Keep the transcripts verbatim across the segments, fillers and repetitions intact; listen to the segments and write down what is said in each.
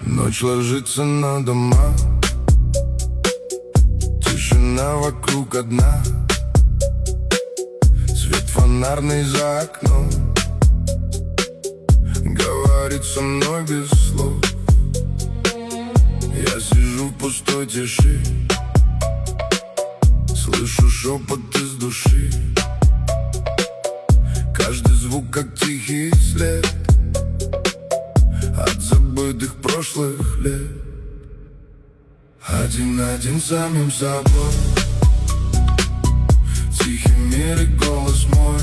Ночь ложится на дома, тишина вокруг одна, свет фонарный за окном говорит со мной без слов. Я сижу в пустой тиши, слышу шепот из души. Каждый звук как тихий след от забытых прошлых лет. Один-один самим собой, тихий мир и голос мой.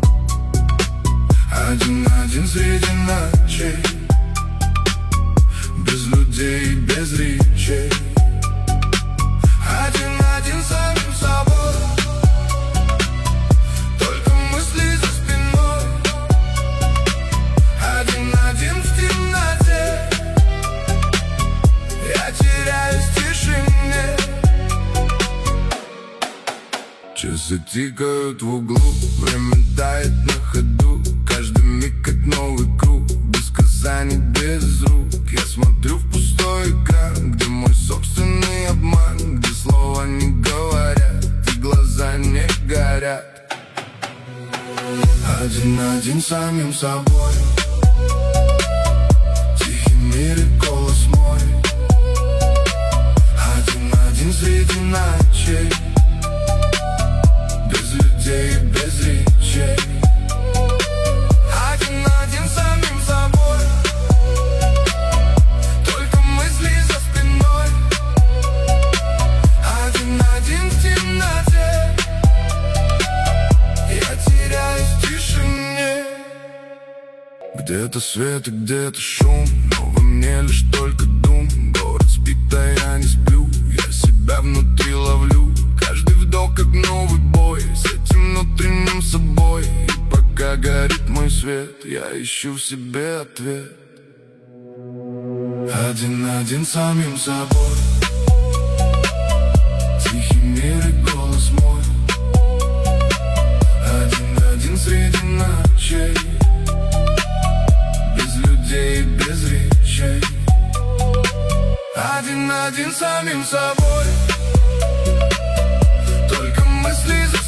Один-один среди ночей, без людей, без речей. Один-один самим собой, только мысли за спиной. Один-один в темноте, я теряюсь в тишине. Часы тикают в углу, время тает на ходу. Каждый миг как новый круг, без касаний, без рук. Я смотрю в пустой экран, где мой собственный обман, где слова не говорят и глаза не горят. Один-один самим собой, тихий мир и голос мой. Один-один среди ночей, без людей, без речей. Один-один самим собой, только мысли за спиной. Один-один в темноте, я теряюсь в тишине. Где-то свет и где-то шум, но во мне лишь только дум. Город спит, а я не сплю, я себя внутри ловлю. Каждый вдох как новый бой с этим внутренним собой. И пока горит мой свет, я ищу в себе ответ. Один-один самим собой, тихий мир и голос мой. Один-один среди ночей, без людей, без речей. Один-один самим собой, только мысли за